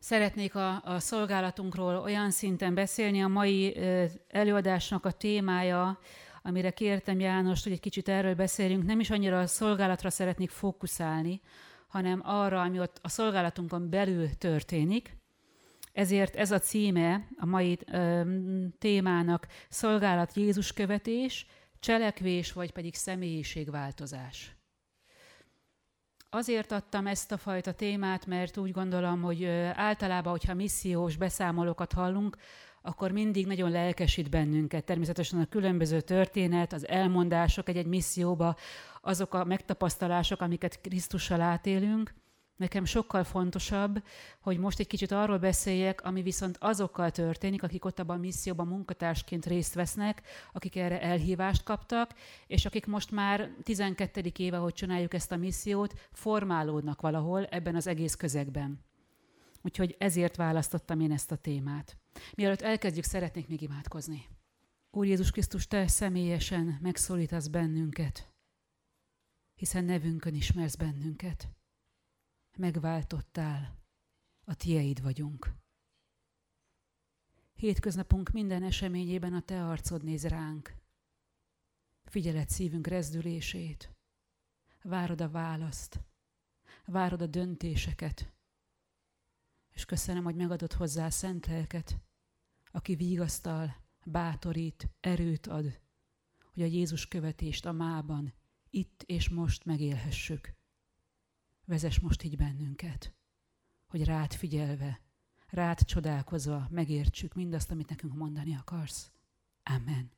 Szeretnék a szolgálatunkról olyan szinten beszélni, a mai előadásnak a témája, amire kértem Jánost, hogy egy kicsit erről beszéljünk, nem is annyira a szolgálatra szeretnék fókuszálni, hanem arra, ami ott a szolgálatunkon belül történik. Ezért ez a címe a mai témának: szolgálat, Jézus követés, cselekvés vagy pedig személyiségváltozás. Azért adtam ezt a fajta témát, mert úgy gondolom, hogy általában, hogyha missziós beszámolókat hallunk, akkor mindig nagyon lelkesít bennünket. Természetesen a különböző történet, az elmondások egy-egy misszióba, azok a megtapasztalások, amiket Krisztussal átélünk. Nekem sokkal fontosabb, hogy most egy kicsit arról beszéljek, ami viszont azokkal történik, akik ott abban a misszióban munkatársként részt vesznek, akik erre elhívást kaptak, és akik most már 12. éve, hogy csináljuk ezt a missziót, formálódnak valahol ebben az egész közegben. Úgyhogy ezért választottam én ezt a témát. Mielőtt elkezdjük, szeretnék még imádkozni. Úr Jézus Krisztus, Te személyesen megszólítasz bennünket, hiszen nevünkön ismersz bennünket. Megváltottál, a Tieid vagyunk. Hétköznapunk minden eseményében a Te arcod néz ránk. Figyeled szívünk rezdülését, várod a választ, várod a döntéseket, és köszönöm, hogy megadod hozzá a szent lelket, aki vigasztal, bátorít, erőt ad, hogy a Jézus követést a mában, itt és most megélhessük. Vezess most így bennünket, hogy rád figyelve, rád csodálkozva megértsük mindazt, amit nekünk mondani akarsz. Amen.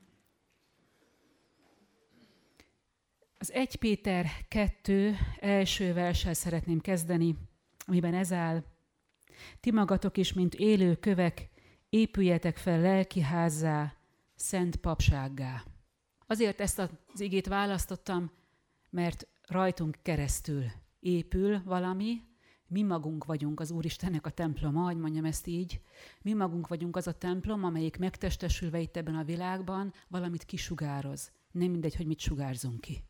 Az 1 Péter 2 első verssel szeretném kezdeni, amiben ez áll: ti magatok is, mint élő kövek, épüljetek fel lelkiházzá, szent papsággá. Azért ezt az igét választottam, mert rajtunk keresztül épül valami, mi magunk vagyunk az Úristennek a temploma, hogy mondjam ezt így. Mi magunk vagyunk az a templom, amelyik megtestesülve itt ebben a világban valamit kisugároz. Nem mindegy, hogy mit sugárzunk ki.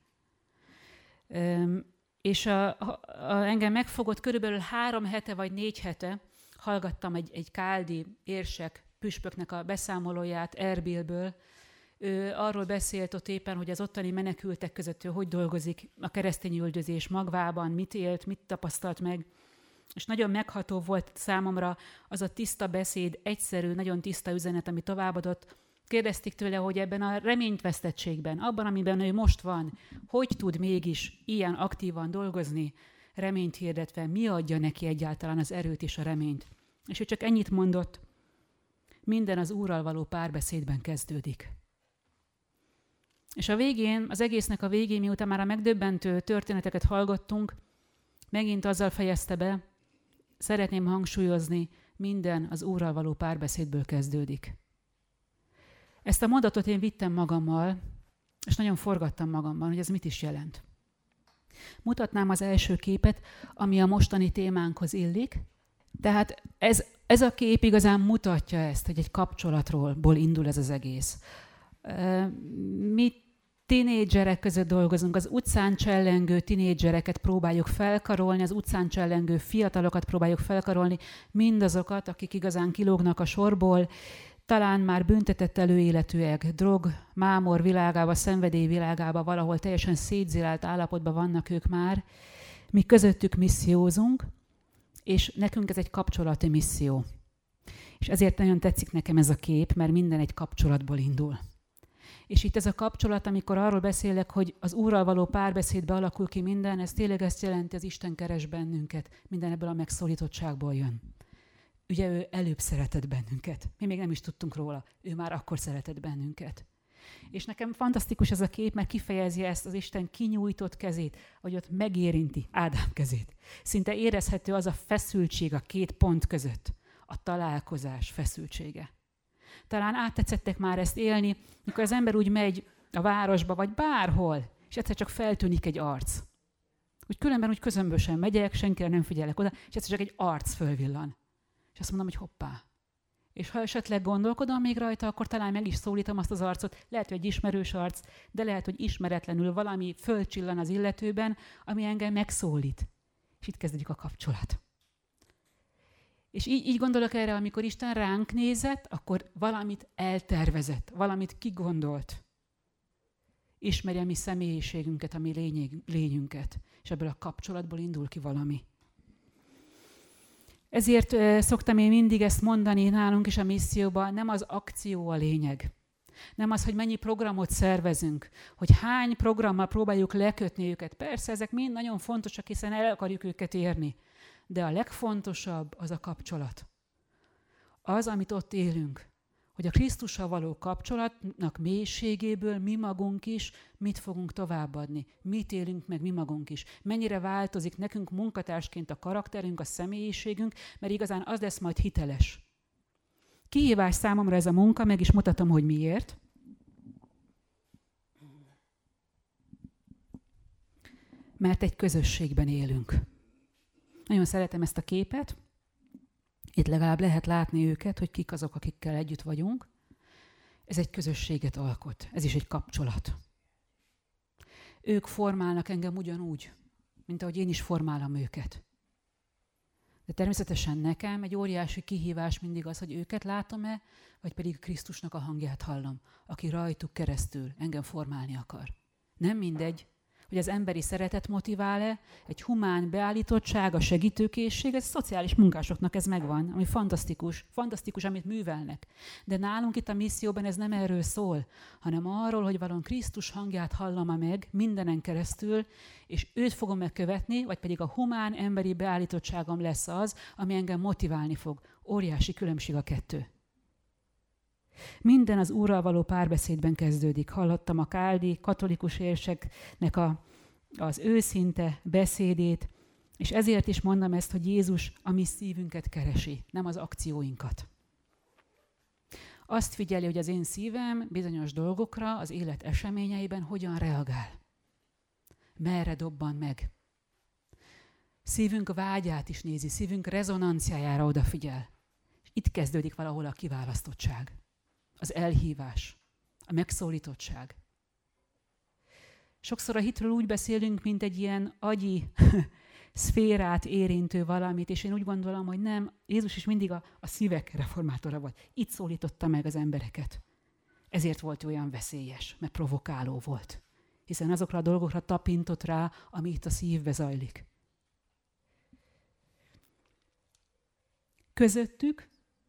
És engem megfogott körülbelül 3 hete vagy 4 hete, hallgattam egy káldi érsek püspöknek a beszámolóját Erbilből. Ő arról beszélt ott éppen, hogy az ottani menekültek között ő hogy dolgozik a keresztényüldözés magvában, mit élt, mit tapasztalt meg. És nagyon megható volt számomra az a tiszta beszéd, egyszerű, nagyon tiszta üzenet, ami továbbadott. Kérdezték tőle, hogy ebben a reményvesztettségben, abban, amiben ő most van, hogy tud mégis ilyen aktívan dolgozni, reményt hirdetve, mi adja neki egyáltalán az erőt és a reményt. És ő csak ennyit mondott: minden az Úrral való párbeszédben kezdődik. És a végén, az egésznek a végén, miután már a megdöbbentő történeteket hallgattunk, megint azzal fejezte be: szeretném hangsúlyozni, minden az Úrral való párbeszédből kezdődik. Ezt a mondatot én vittem magammal, és nagyon forgattam magamban, hogy ez mit is jelent. Mutatnám az első képet, ami a mostani témánkhoz illik. Tehát ez a kép igazán mutatja ezt, hogy egy kapcsolatról indul ez az egész. Mi tinédzserek között dolgozunk, az utcán csellengő tinédzsereket próbáljuk felkarolni, az utcán csellengő fiatalokat próbáljuk felkarolni, mindazokat, akik igazán kilógnak a sorból, talán már büntetett előéletűek, drog, mámor világába, szenvedély világába, valahol teljesen szétzilált állapotban vannak ők már. Mi közöttük missziózunk, és nekünk ez egy kapcsolati misszió. És ezért nagyon tetszik nekem ez a kép, mert minden egy kapcsolatból indul. És itt ez a kapcsolat, amikor arról beszélek, hogy az Úrral való párbeszédbe alakul ki minden, ez tényleg ezt jelenti, az Isten keres bennünket, minden ebből a megszólítottságból jön. Ugye ő előbb szeretett bennünket. Mi még nem is tudtunk róla. Ő már akkor szeretett bennünket. És nekem fantasztikus ez a kép, mert kifejezi ezt az Isten kinyújtott kezét, hogy ott megérinti Ádám kezét. Szinte érezhető az a feszültség a 2 pont között. A találkozás feszültsége. Talán áttetszettek már ezt élni, mikor az ember úgy megy a városba, vagy bárhol, és egyszer csak feltűnik egy arc. Úgy különben úgy közömbösen megyek, senkire nem figyelek oda, és egyszer csak egy arc fölvillan. És azt mondom, hogy hoppá. És ha esetleg gondolkodom még rajta, akkor talán meg is szólítom azt az arcot. Lehet, hogy egy ismerős arc, de lehet, hogy ismeretlenül valami fölcsillan az illetőben, ami engem megszólít. És itt kezdődik a kapcsolat. És így gondolok erre, amikor Isten ránk nézett, akkor valamit eltervezett, valamit kigondolt. Ismeri a mi személyiségünket, a mi lényünket, és ebből a kapcsolatból indul ki valami. Ezért szoktam én mindig ezt mondani nálunk is a misszióban, nem az akció a lényeg. Nem az, hogy mennyi programot szervezünk, hogy hány programmal próbáljuk lekötni őket. Persze, ezek mind nagyon fontosak, hiszen el akarjuk őket érni. De a legfontosabb az a kapcsolat. Az, amit ott élünk. Hogy a Krisztussal való kapcsolatnak mélységéből mi magunk is mit fogunk továbbadni. Mit élünk meg mi magunk is. Mennyire változik nekünk munkatársként a karakterünk, a személyiségünk, mert igazán az lesz majd hiteles. Kihívás számomra ez a munka, meg is mutatom, hogy miért. Mert egy közösségben élünk. Nagyon szeretem ezt a képet. Itt legalább lehet látni őket, hogy kik azok, akikkel együtt vagyunk. Ez egy közösséget alkot. Ez is egy kapcsolat. Ők formálnak engem ugyanúgy, mint ahogy én is formálom őket. De természetesen nekem egy óriási kihívás mindig az, hogy őket látom-e, vagy pedig Krisztusnak a hangját hallom, aki rajtuk keresztül engem formálni akar. Nem mindegy, hogy az emberi szeretet motivál-e, egy humán beállítottság, a segítőkészség, ez a szociális munkásoknak ez megvan, ami fantasztikus, amit művelnek. De nálunk itt a misszióban ez nem erről szól, hanem arról, hogy valóban Krisztus hangját hallom meg mindenen keresztül, és őt fogom megkövetni, vagy pedig a humán emberi beállítottságom lesz az, ami engem motiválni fog. Óriási különbség a kettő. Minden az Úrral való párbeszédben kezdődik. Hallottam a káldi katolikus érseknek az őszinte beszédét, és ezért is mondom ezt, hogy Jézus a mi szívünket keresi, nem az akcióinkat. Azt figyeli, hogy az én szívem bizonyos dolgokra, az élet eseményeiben hogyan reagál. Merre dobban meg. Szívünk vágyát is nézi, szívünk rezonanciájára odafigyel. És itt kezdődik valahol a kiválasztottság. Az elhívás, a megszólítottság. Sokszor a hitről úgy beszélünk, mint egy ilyen agyi szférát érintő valamit, és én úgy gondolom, hogy nem, Jézus is mindig a szívek reformátora volt. Itt szólította meg az embereket. Ezért volt olyan veszélyes, mert provokáló volt. Hiszen azokra a dolgokra tapintott rá, ami itt a szívbe zajlik. Közöttük,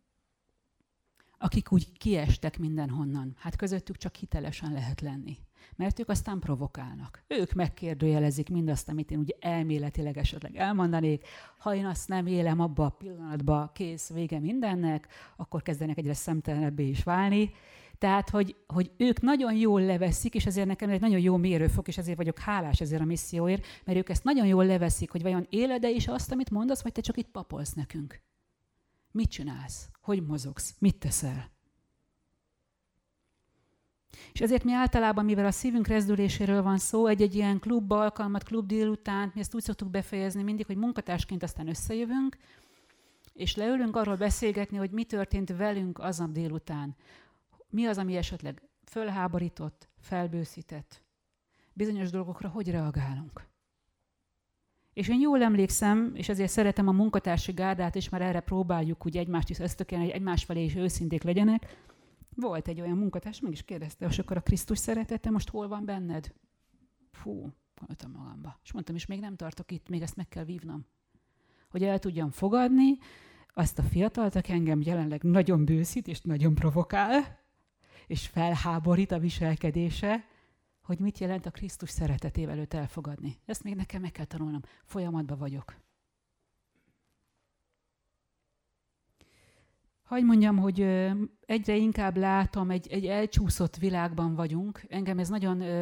akik úgy kiestek mindenhonnan, hát közöttük csak hitelesen lehet lenni. Mert ők aztán provokálnak. Ők megkérdőjelezik mindazt, amit én ugye elméletileg esetleg elmondanék. Ha én azt nem élem abba a pillanatban, kész, vége mindennek, akkor kezdenek egyre szemtelenebbé is válni. Tehát, hogy ők nagyon jól leveszik, és ezért nekem egy nagyon jó mérőfok, és ezért vagyok hálás ezért a misszióért, mert ők ezt nagyon jól leveszik, hogy vajon éled-e is azt, amit mondasz, vagy te csak itt papolsz nekünk. Mit csinálsz? Hogy mozogsz? Mit teszel? És ezért mi általában, mivel a szívünk rezdüléséről van szó, egy ilyen klub alkalmat, klub délutánt, mi ezt úgy szoktuk befejezni mindig, hogy munkatársként aztán összejövünk, és leülünk arról beszélgetni, hogy mi történt velünk aznap délután. Mi az, ami esetleg fölháborított, felbőszített. Bizonyos dolgokra hogy reagálunk. És én jól emlékszem, és ezért szeretem a munkatársi gárdát is, mert erre próbáljuk úgy egymást is ösztökélni, hogy egymás felé is őszinték legyenek. Volt egy olyan munkatárs, meg is kérdezte, hogy akkor a Krisztus szeretete most hol van benned? Fú, gondoltam magamba. És mondtam, és még nem tartok itt, még ezt meg kell vívnom. Hogy el tudjam fogadni azt a fiatalt, aki engem jelenleg nagyon bőszít, és nagyon provokál, és felháborít a viselkedése, hogy mit jelent a Krisztus szeretetével őt elfogadni. Ezt még nekem meg kell tanulnom. Folyamatban vagyok. Hagy mondjam, hogy egyre inkább látom, egy elcsúszott világban vagyunk. Engem ez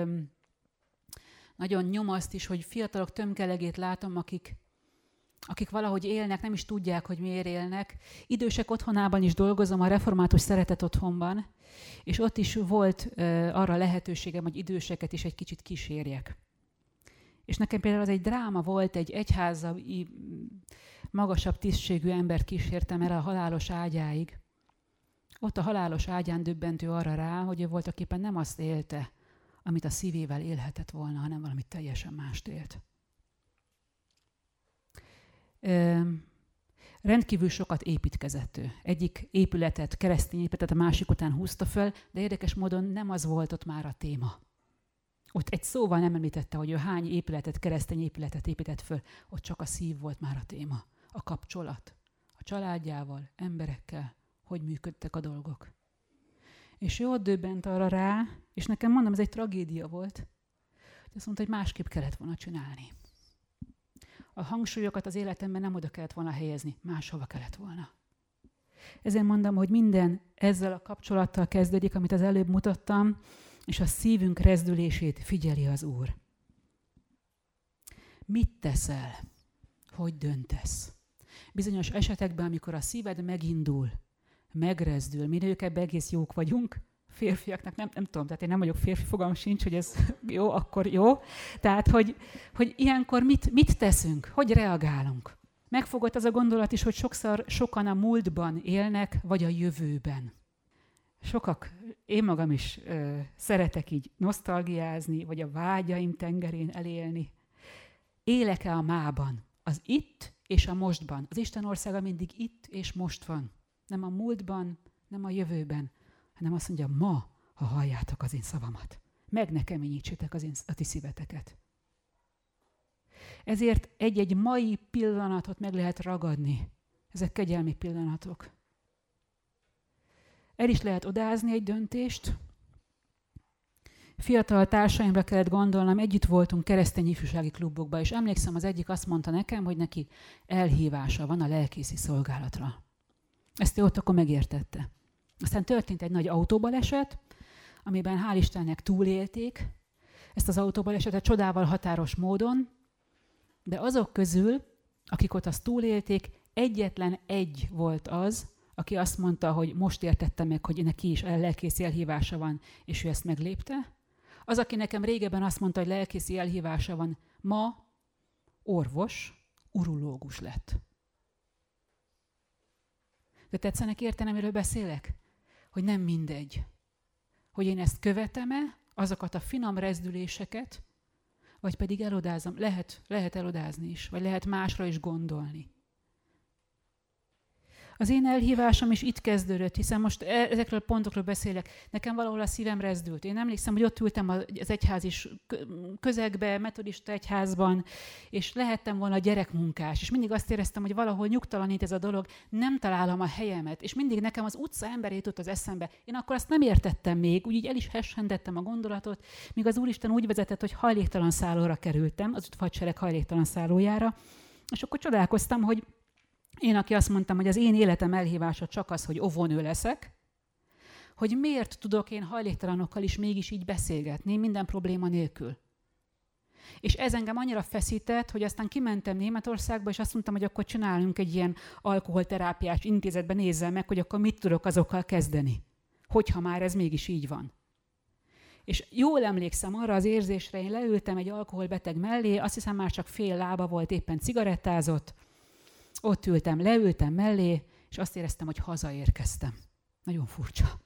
nagyon nyomaszt is, hogy fiatalok tömkelegét látom, akik valahogy élnek, nem is tudják, hogy miért élnek. Idősek otthonában is dolgozom, a református szeretet otthonban, és ott is volt arra lehetőségem, hogy időseket is egy kicsit kísérjek. És nekem például az egy dráma volt, egy egyházai magasabb tisztségű embert kísértem erre a halálos ágyáig. Ott a halálos ágyán döbbentő arra rá, hogy ő voltaképpen nem azt élte, amit a szívével élhetett volna, hanem valamit teljesen mást élt. Rendkívül sokat építkezett ő. Egyik épületet, keresztény épületet a másik után húzta fel, de érdekes módon nem az volt ott már a téma. Ott egy szóval nem említette, hogy ő hány épületet, keresztény épületet épített föl, ott csak a szív volt már a téma. A kapcsolat. A családjával, emberekkel, hogy működtek a dolgok. És ő ott döbbent arra rá, és nekem mondom, ez egy tragédia volt, hogy azt mondta, hogy másképp kellett volna csinálni. A hangsúlyokat az életemben nem oda kellett volna helyezni, máshova kellett volna. Ezért mondom, hogy minden ezzel a kapcsolattal kezdődik, amit az előbb mutattam, és a szívünk rezdülését figyeli az Úr. Mit teszel? Hogy döntesz? Bizonyos esetekben, amikor a szíved megindul, megrezdül, mi nők ebben egész jók vagyunk, férfiaknak nem tudom, tehát én nem vagyok férfi, fogalmam sincs, hogy ez jó, akkor jó. Tehát, hogy ilyenkor mit teszünk, hogy reagálunk. Megfogott az a gondolat is, hogy sokan a múltban élnek, vagy a jövőben. Én magam is szeretek így nosztalgiázni, vagy a vágyaim tengerén elélni. Élek-e a mában? Az itt és a mostban. Az Isten országa mindig itt és most van. Nem a múltban, nem a jövőben, hanem azt mondja, ma, ha halljátok az én szavamat. Meg ne keményítsétek a ti szíveteket. Ezért egy-egy mai pillanatot meg lehet ragadni. Ezek kegyelmi pillanatok. El is lehet odázni egy döntést. Fiatal társaimra kellett gondolnom, együtt voltunk keresztény ifjúsági klubokban, és emlékszem, az egyik azt mondta nekem, hogy neki elhívása van a lelkészi szolgálatra. Ezt ő ott akkor megértette. Aztán történt egy nagy autóbaleset, amiben hál' Istennek túlélték ezt az autóbalesetet csodával határos módon, de azok közül, akik ott azt túlélték, egyetlen egy volt az, aki azt mondta, hogy most értette meg, hogy neki is lelkészi elhívása van, és ő ezt meglépte. Az, aki nekem régebben azt mondta, hogy lelkészi elhívása van, ma orvos, urológus lett. De tetszenek érteni, amiről beszélek? Hogy nem mindegy. Hogy én ezt követem-e, azokat a finom rezdüléseket, vagy pedig elodázom. Lehet elodázni is, vagy lehet másra is gondolni. Az én elhívásom is itt kezdődött, hiszen most ezekről a pontokról beszélek. Nekem valahol a szívem rezdült. Én emlékszem, hogy ott ültem az egyházis közegbe, metodista egyházban, és lehettem volna gyerekmunkás, és mindig azt éreztem, hogy valahol nyugtalanít ez a dolog, nem találom a helyemet, és mindig nekem az utca ember jutott az eszembe. Én akkor azt nem értettem még, úgy el is hessendettem a gondolatot, míg az Úristen úgy vezetett, hogy hajléktalan szállóra kerültem, az hadsereg hajléktalan szállójára, és akkor csodálkoztam, hogy én, aki azt mondtam, hogy az én életem elhívása csak az, hogy óvónő leszek, hogy miért tudok én hajléktalanokkal is mégis így beszélgetni, minden probléma nélkül. És ez engem annyira feszített, hogy aztán kimentem Németországba, és azt mondtam, hogy akkor csinálunk egy ilyen alkoholterápiás intézetben, nézzem meg, hogy akkor mit tudok azokkal kezdeni, hogyha már ez mégis így van. És jól emlékszem arra az érzésre, én leültem egy alkoholbeteg mellé, azt hiszem már csak fél lába volt, éppen cigarettázott, ott ültem, leültem mellé, és azt éreztem, hogy hazaérkeztem. Nagyon furcsa.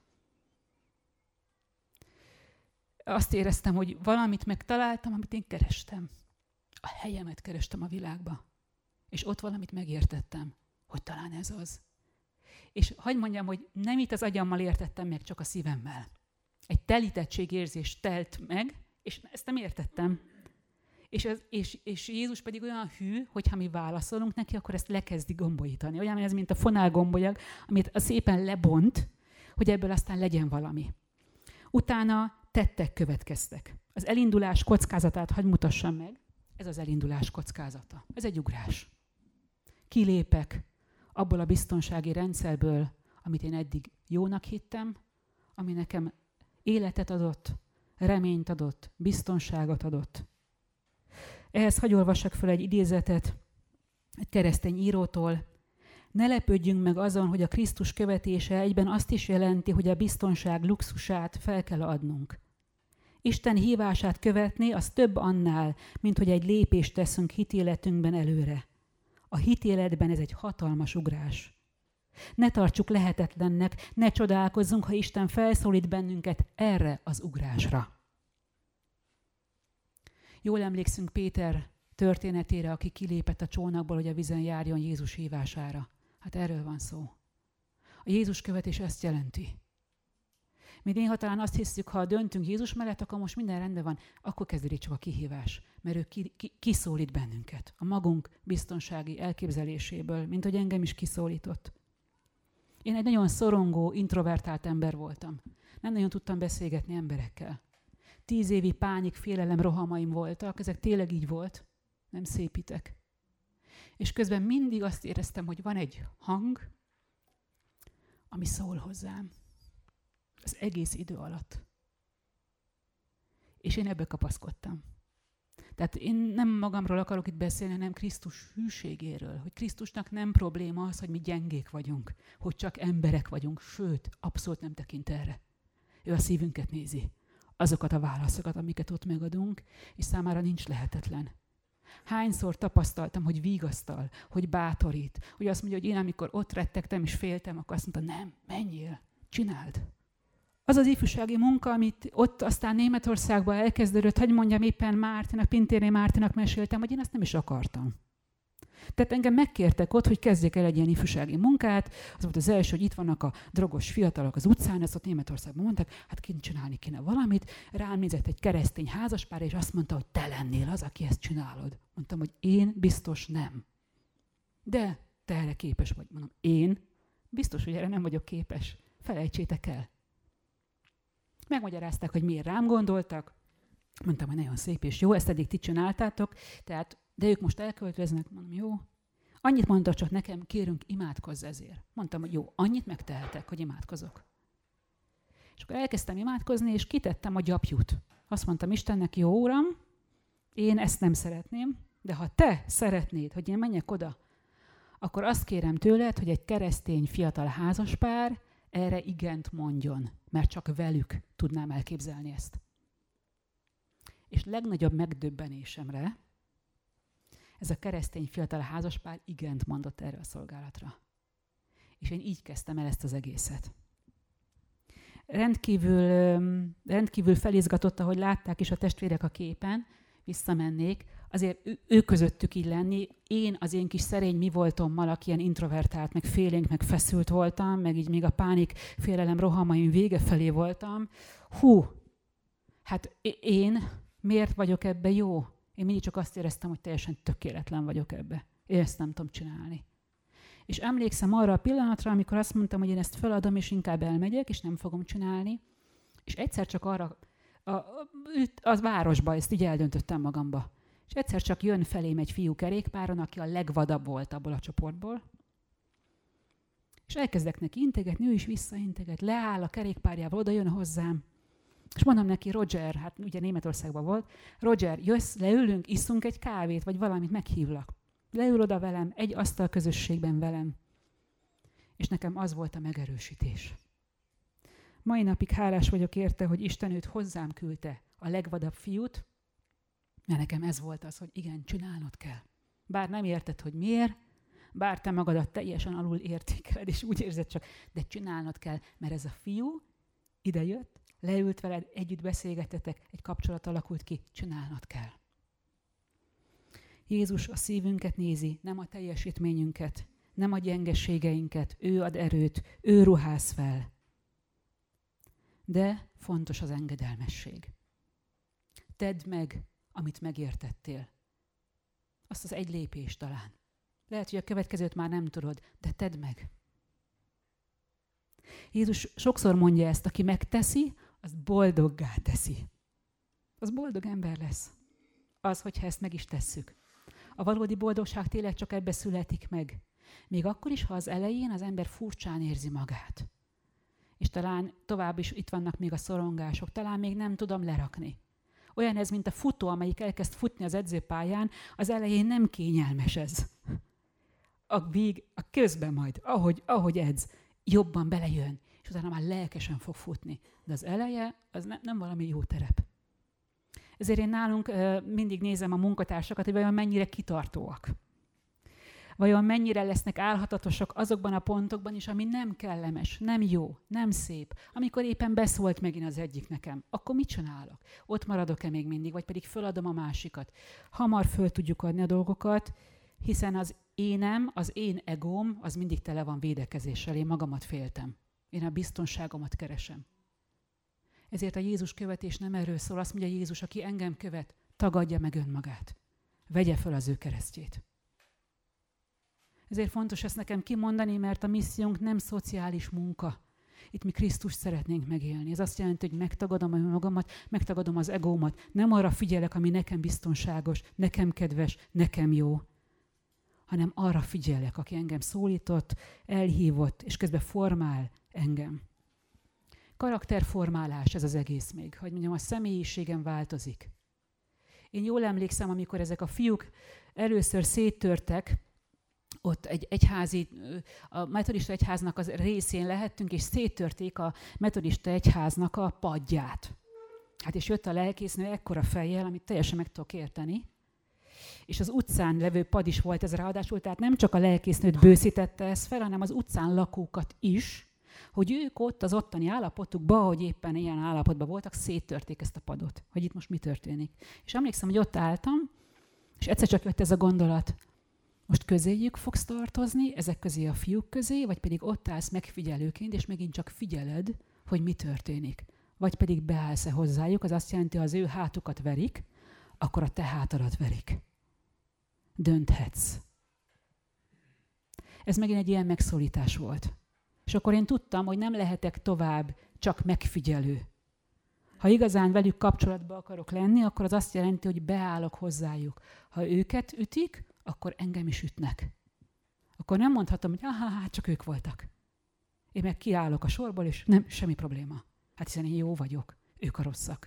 Azt éreztem, hogy valamit megtaláltam, amit én kerestem. A helyemet kerestem a világba. És ott valamit megértettem, hogy talán ez az. És hadd mondjam, hogy nem itt az agyammal értettem meg, csak a szívemmel. Egy telítettségérzés telt meg, és ezt nem értettem. És Jézus pedig olyan hű, hogy ha mi válaszolunk neki, akkor ezt lekezdi gombolítani. Olyan ez, mint a fonálgombolyag, amit szépen lebont, hogy ebből aztán legyen valami. Utána tettek következtek. Az elindulás kockázatát hadd mutassam meg. Ez az elindulás kockázata. Ez egy ugrás. Kilépek abból a biztonsági rendszerből, amit én eddig jónak hittem, ami nekem életet adott, reményt adott, biztonságot adott. Ehhez hadd olvassak fel egy idézetet egy keresztény írótól. Ne lepődjünk meg azon, hogy a Krisztus követése egyben azt is jelenti, hogy a biztonság luxusát fel kell adnunk. Isten hívását követni az több annál, mint hogy egy lépést teszünk hitéletünkben előre. A hitéletben ez egy hatalmas ugrás. Ne tartsuk lehetetlennek, ne csodálkozzunk, ha Isten felszólít bennünket erre az ugrásra. Jól emlékszünk Péter történetére, aki kilépett a csónakból, hogy a vízen járjon Jézus hívására. Hát erről van szó. A Jézus követés ezt jelenti. Mi néha talán azt hiszük, ha döntünk Jézus mellett, akkor most minden rendben van, akkor kezdődik csak a kihívás. Mert ő kiszólít bennünket. A magunk biztonsági elképzeléséből, mint hogy engem is kiszólított. Én egy nagyon szorongó, introvertált ember voltam. Nem nagyon tudtam beszélgetni emberekkel. 10 évi pánik, félelem, rohamaim voltak. Ezek tényleg így volt. Nem szépítek. És közben mindig azt éreztem, hogy van egy hang, ami szól hozzám. Az egész idő alatt. És én ebbe kapaszkodtam. Tehát én nem magamról akarok itt beszélni, hanem Krisztus hűségéről. Hogy Krisztusnak nem probléma az, hogy mi gyengék vagyunk. Hogy csak emberek vagyunk. Sőt, abszolút nem tekint erre. Ő a szívünket nézi. Azokat a válaszokat, amiket ott megadunk, és számára nincs lehetetlen. Hányszor tapasztaltam, hogy vigasztal, hogy bátorít, hogy azt mondja, hogy én amikor ott rettegtem és féltem, akkor azt mondta, nem, menjél, csináld. Az az ifjúsági munka, amit ott aztán Németországban elkezdődött, hogy mondjam éppen Mártinak, Pintérné Mártinak meséltem, hogy én azt nem is akartam. Tehát engem megkértek ott, hogy kezdjek el egy ilyen ifjúsági munkát. Az volt az első, hogy itt vannak a drogos fiatalok az utcán, ezt ott Németországban mondták, hát kint csinálni kéne valamit. Rám nézett egy keresztény házaspár, és azt mondta, hogy te lennél az, aki ezt csinálod. Mondtam, hogy én biztos nem. De te erre képes vagy. Mondom, én biztos, hogy erre nem vagyok képes. Felejtsétek el. Megmagyarázták, hogy miért rám gondoltak. Mondtam, hogy nagyon szép és jó, ezt eddig ti csináltátok, tehát, de ők most elköltöznek, mondom, jó. Annyit mondtak csak nekem, kérünk, imádkozz ezért. Mondtam, hogy jó, annyit megtehetek, hogy imádkozok. És akkor elkezdtem imádkozni, és kitettem a gyapjút. Azt mondtam Istennek, jó Uram, én ezt nem szeretném, de ha te szeretnéd, hogy én menjek oda, akkor azt kérem tőled, hogy egy keresztény fiatal házaspár erre igent mondjon, mert csak velük tudnám elképzelni ezt. És legnagyobb megdöbbenésemre ez a keresztény fiatal házaspár igent mondott erre a szolgálatra. És én így kezdtem el ezt az egészet. Rendkívül felizgatotta, hogy látták is a testvérek a képen, visszamennék, azért ő közöttük így lenni. Én az én kis szerény mi voltommal, aki ilyen introvertált, meg félénk, meg feszült voltam, meg így még a pánik, félelem, rohamaim vége felé voltam. Hát én miért vagyok ebbe jó? Én mindig csak azt éreztem, hogy teljesen tökéletlen vagyok ebbe. Én ezt nem tudom csinálni. És emlékszem arra a pillanatra, amikor azt mondtam, hogy én ezt feladom, és inkább elmegyek, és nem fogom csinálni. És egyszer csak arra, az városba, ezt így eldöntöttem magamba. És egyszer csak jön felém egy fiú kerékpáron, aki a legvadabb volt abból a csoportból. És elkezdek neki integetni, ő is visszainteget, leáll a kerékpárjával, oda jön hozzám. És mondom neki, Roger, hát ugye Németországban volt, Roger, jössz, leülünk, iszunk egy kávét, vagy valamit, meghívlak. Leül oda velem, egy asztal közösségben velem. És nekem az volt a megerősítés. Mai napig hálás vagyok érte, hogy Isten őt hozzám küldte, a legvadabb fiút, mert nekem ez volt az, hogy igen, csinálnod kell. Bár nem érted, hogy miért, bár te magadat teljesen alul értékeled, és úgy érzed csak, de csinálnod kell, mert ez a fiú ide jött, leült veled, együtt beszélgetetek, egy kapcsolat alakult ki, csinálnod kell. Jézus a szívünket nézi, nem a teljesítményünket, nem a gyengeségeinket, ő ad erőt, ő ruház fel. De fontos az engedelmesség. Tedd meg, amit megértettél. Azt az egy lépést talán. Lehet, hogy a következőt már nem tudod, de tedd meg. Jézus sokszor mondja ezt, aki megteszi, az boldoggá teszi. Az boldog ember lesz. Az, hogyha ezt meg is tesszük. A valódi boldogság tényleg csak ebbe születik meg. Még akkor is, ha az elején az ember furcsán érzi magát. És talán tovább is itt vannak még a szorongások, talán még nem tudom lerakni. Olyan ez, mint a futó, amelyik elkezd futni az edzőpályán, az elején nem kényelmes ez. A közben majd, ahogy edz, jobban belejön, és utána már lelkesen fog futni. De az eleje, az nem valami jó terep. Ezért én nálunk mindig nézem a munkatársakat, hogy vajon mennyire kitartóak. Vajon mennyire lesznek álhatatosak azokban a pontokban is, ami nem kellemes, nem jó, nem szép. Amikor éppen beszólt megint az egyik nekem, akkor mit csinálok? Ott maradok-e még mindig, vagy pedig föladom a másikat? Hamar föl tudjuk adni a dolgokat, hiszen énem, az én egóm, az mindig tele van védekezéssel. Én magamat féltem. Én a biztonságomat keresem. Ezért a Jézus követés nem erről szól. Azt mondja Jézus, aki engem követ, tagadja meg önmagát. Vegye föl az ő keresztjét. Ezért fontos ezt nekem kimondani, mert a missziónk nem szociális munka. Itt mi Krisztust szeretnénk megélni. Ez azt jelenti, hogy megtagadom a magamat, megtagadom az egómat. Nem arra figyelek, ami nekem biztonságos, nekem kedves, nekem jó, hanem arra figyelek, aki engem szólított, elhívott, és közben formál engem. Karakterformálás ez az egész még. Hogy mondjam, a személyiségem változik. Én jól emlékszem, amikor ezek a fiúk először széttörtek, ott egy egyházi, a metodista egyháznak az részén lehettünk, és széttörték a metodista egyháznak a padját. Hát és jött a lelkésznő ekkora fejjel, amit teljesen meg tudok érteni. És az utcán levő pad is volt ez ráadásul, tehát nem csak a lelkésznőt bőszítette ez fel, hanem az utcán lakókat is, hogy ők ott az ottani állapotukban, hogy éppen ilyen állapotban voltak, széttörték ezt a padot, hogy itt most mi történik. És emlékszem, hogy ott álltam, és egyszer csak jött ez a gondolat, most közéjük fogsz tartozni, ezek közé a fiúk közé, vagy pedig ott állsz megfigyelőként, és megint csak figyeled, hogy mi történik. Vagy pedig beállsz-e hozzájuk, az azt jelenti, ha az ő hátukat verik, akkor a te hátadat verik. Dönthetsz. Ez megint egy ilyen megszólítás volt. És akkor én tudtam, hogy nem lehetek tovább csak megfigyelő. Ha igazán velük kapcsolatban akarok lenni, akkor az azt jelenti, hogy beállok hozzájuk. Ha őket ütik, akkor engem is ütnek. Akkor nem mondhatom, hogy hát csak ők voltak. Én meg kiállok a sorból, és nem, semmi probléma. Hát hiszen én jó vagyok, ők a rosszak.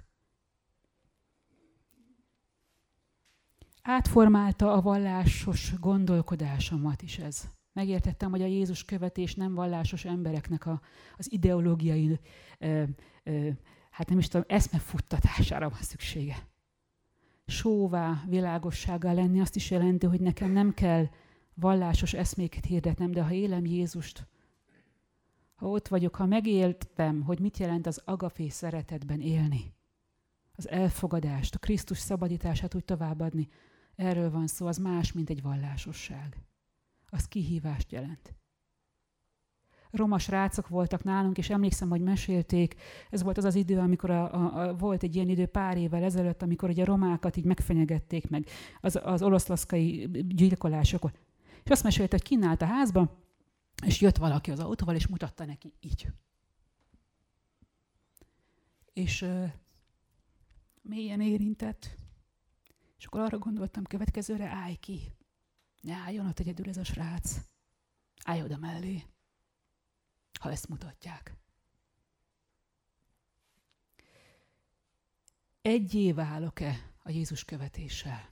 Átformálta a vallásos gondolkodásomat is ez. Megértettem, hogy a Jézus követés nem vallásos embereknek az ideológiai, hát nem is tudom, eszmefuttatására van szüksége. Sóvá, világossággal lenni azt is jelenti, hogy nekem nem kell vallásos eszméket hirdetnem, de ha élem Jézust, ha ott vagyok, ha megéltem, hogy mit jelent az agapé szeretetben élni, az elfogadást, a Krisztus szabadítását úgy továbbadni, erről van szó, az más, mint egy vallásosság. Az kihívást jelent. Roma srácok voltak nálunk, és emlékszem, hogy mesélték, ez volt az az idő, amikor volt egy ilyen idő pár évvel ezelőtt, amikor ugye a romákat így megfenyegették meg az oroszlaszkai gyilkolások. És azt mesélte, hogy kinn állt a házban, és jött valaki az autóval, és mutatta neki így. És mélyen érintett, és akkor arra gondoltam, következőre állj ki. Ne álljon ott egyedül ez a srác. Állj oda mellé, ha ezt mutatják. Egyé válok-e a Jézus követéssel?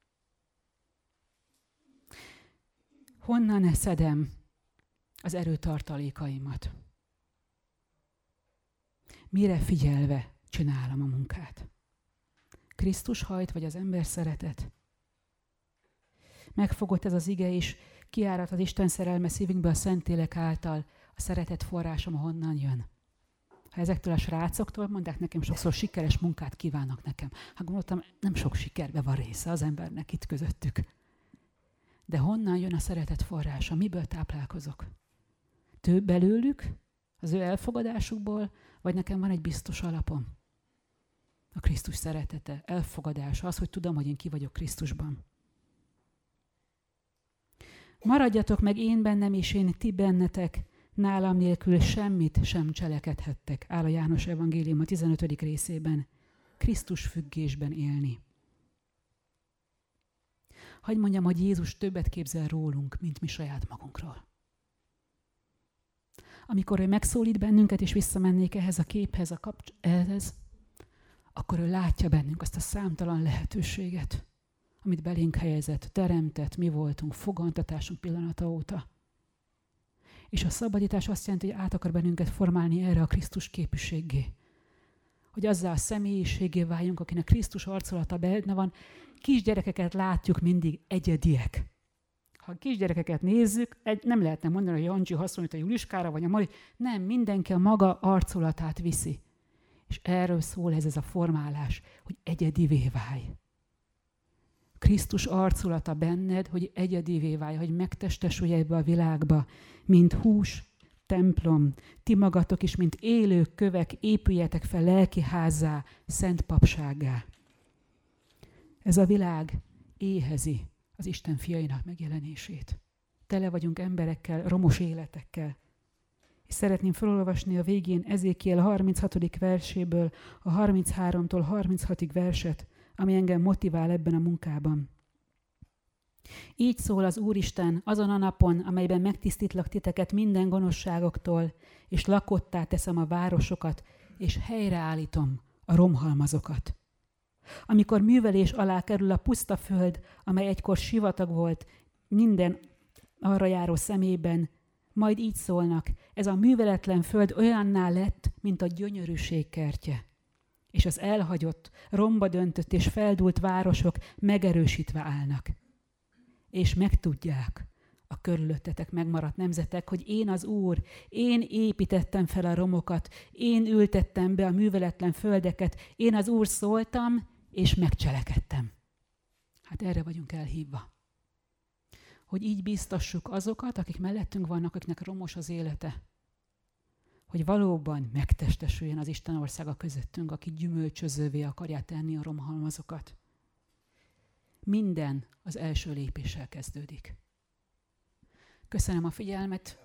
Honnan szedem az erőtartalékaimat? Mire figyelve csinálom a munkát? Krisztus hajt, vagy az ember szeretet? Megfogott ez az ige, és kiárat az Isten szerelme szívünkbe a Szentlélek által. A szeretet forrásom honnan jön? Ha ezektől a srácoktól mondják nekem, sokszor sikeres munkát kívánnak nekem. Hát gondoltam, nem sok sikerbe van része az embernek itt közöttük. De honnan jön a szeretet forrása? Miből táplálkozok? Több belőlük, az ő elfogadásukból, vagy nekem van egy biztos alapom? A Krisztus szeretete, elfogadása, az, hogy tudom, hogy én ki vagyok Krisztusban. Maradjatok meg én bennem, és én ti bennetek, nálam nélkül semmit sem cselekedhettek, áll a János evangélium a 15. részében. Krisztus függésben élni. Hadd mondjam, hogy Jézus többet képzel rólunk, mint mi saját magunkról. Amikor ő megszólít bennünket, és visszamennék ehhez a képhez, ehhez, akkor ő látja bennünk azt a számtalan lehetőséget, amit belénk helyezett, teremtett, mi voltunk, fogantatásunk pillanata óta. És a szabadítás azt jelenti, hogy át akar bennünket formálni erre a Krisztus képűséggé. Hogy azzal a személyiségé váljunk, akinek Krisztus arculata benne van. Kisgyerekeket látjuk mindig egyediek. Ha a kisgyerekeket nézzük, nem lehetne mondani, hogy Jancsi hasonlít a Juliskára, vagy a Mari. Nem, mindenki a maga arculatát viszi. És erről szól ez a formálás, hogy egyedivé válj. Krisztus arculata benned, hogy egyedivé válj, hogy megtestesülj ebbe a világba, mint hús, templom, ti magatok is, mint élő kövek, épüljetek fel lelkiházzá, szent papsággá. Ez a világ éhezi az Isten fiainak megjelenését. Tele vagyunk emberekkel, romos életekkel. És szeretném felolvasni a végén Ezékiel 36. verséből a 33-tól 36. verset, ami engem motivál ebben a munkában. Így szól az Úristen azon a napon, amelyben megtisztítlak titeket minden gonoszságoktól, és lakottá teszem a városokat, és helyreállítom a romhalmazokat. Amikor művelés alá kerül a puszta föld, amely egykor sivatag volt minden arra járó szemében, majd így szólnak, ez a műveletlen föld olyanná lett, mint a gyönyörűség kertje. És az elhagyott, romba döntött és feldúlt városok megerősítve állnak. És megtudják a körülöttetek megmaradt nemzetek, hogy én az Úr, én építettem fel a romokat, én ültettem be a műveletlen földeket, én az Úr szóltam, és megcselekedtem. Hát erre vagyunk elhívva. Hogy így biztassuk azokat, akik mellettünk vannak, akiknek romos az élete. Hogy valóban megtestesüljön az Isten országa közöttünk, aki gyümölcsözővé akarja tenni a romhalmazokat. Minden az első lépéssel kezdődik. Köszönöm a figyelmet,